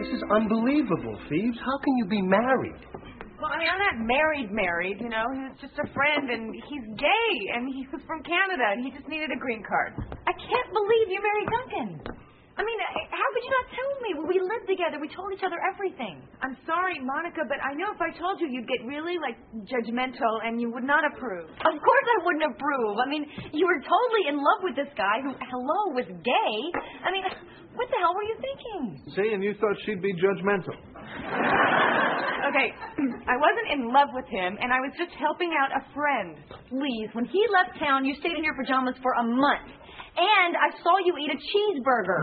This is unbelievable, Phoebes. How can you be married? Well, I mean, I'm not married, you know. He was just a friend, and he's gay, and he was from Canada, and he just needed a green card. I can't believe you married Duncan. I mean, how could you not tell me? We lived together. We told each other everything. I'm sorry, Monica, but I know if I told you, you'd get really, judgmental, and you would not approve. Of course I wouldn't approve. I mean, you were totally in love with this guy who, was gay. I mean, what the hell were you thinking? See, and you thought she'd be judgmental. Okay, I wasn't in love with him, and I was just helping out a friend. Please, when he left town, you stayed in your pajamas for a month. And I saw you eat a cheeseburger.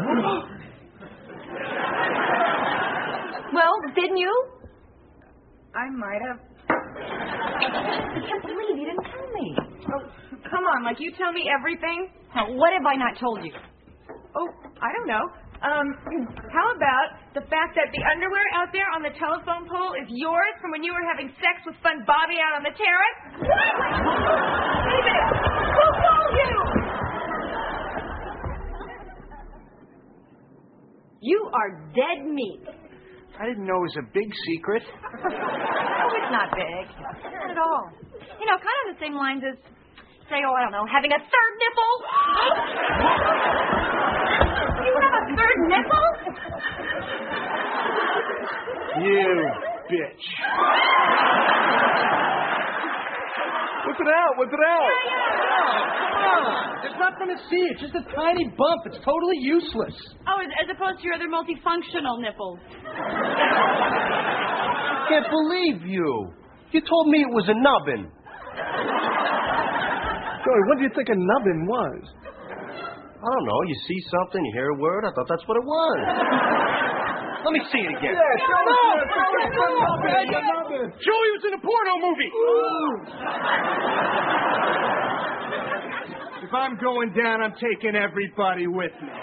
Well, didn't you? I might have. I can't believe you didn't tell me. Oh, come on, you tell me everything? Now, what have I not told you? Oh, I don't know. How about the fact that the underwear out there on the telephone pole is yours from when you were having sex with Fun Bobby out on the terrace? What? David, who told you? You are dead meat. I didn't know it was a big secret. Oh, it's not big. Not at all. You know, kind of the same lines as, say, I don't know, having a third nipple. You have a third nipple? You bitch. Whip it out, whip it out. Come on. There's nothing to see. It's just a tiny bump. It's totally useless. Oh, as opposed to your other multifunctional nipples. I can't believe you. You told me it was a nubbin. Joey, what do you think a nubbin was? I don't know. You see something, you hear a word. I thought that's what it was. Let me see it again. Joey was in a porno movie. If I'm going down, I'm taking everybody with me.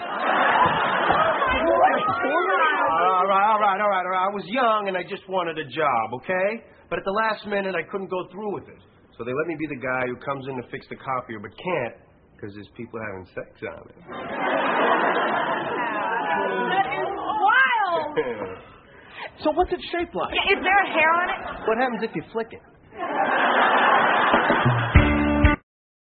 All right. I was young and I just wanted a job, okay? But at the last minute, I couldn't go through with it. So they let me be the guy who comes in to fix the copier but can't because there's people having sex on it. That is wild. So what's it shaped like? Is there a hair on it? What happens if you flick it?